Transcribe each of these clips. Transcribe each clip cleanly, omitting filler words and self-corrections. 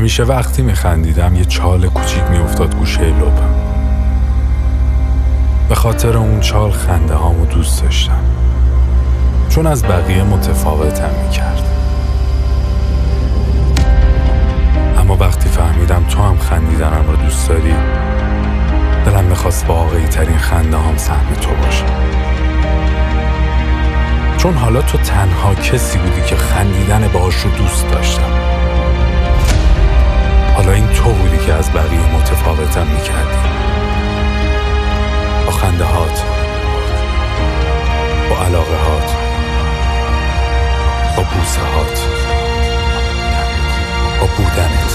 همیشه وقتی میخندیدم یه چال کوچیک میافتاد گوشه لبم. به خاطر اون چال خنده هامو دوست داشتم، چون از بقیه متفاوتم میکرد. اما وقتی فهمیدم تو هم خندیدنم رو دوست داری، دلم میخواست واقعی ترین خنده هام سهم تو باشه. چون حالا تو تنها کسی بودی که خندیدن باهاش رو دوست داشتم. حالا این تو بودی که از بقیه متفاوتم میکردی، با خنده هات، با علاقه هات، با بوسه هات، با بودنت.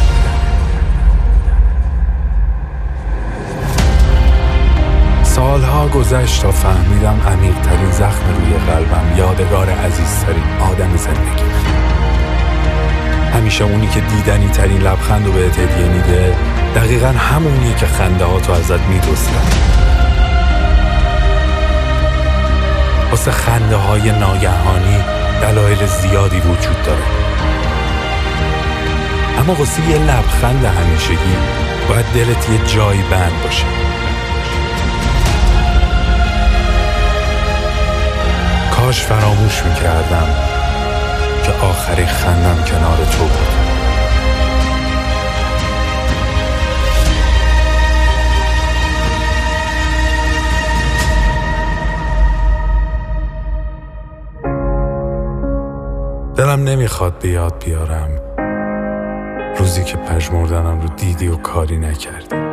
سالها گذشت تا فهمیدم عمیق‌ترین زخم روی قلبم یادگار عزیزترین آدم زندگی. همیشه اونی که دیدنی ترین لبخند رو بهت هدیه میده دقیقاً همونیه که خنده ها تو ازت میدزدن. واسه خنده های ناگهانی دلایل زیادی وجود داره، اما واسه یه لبخند همیشگی باید دلت یه جایی بند باشه. کاش فراموش میکردم که آخرین خندم کنار تو بود. دلم نمیخواد به یاد بیارم روزی که پژمردنم رو دیدی و کاری نکردی.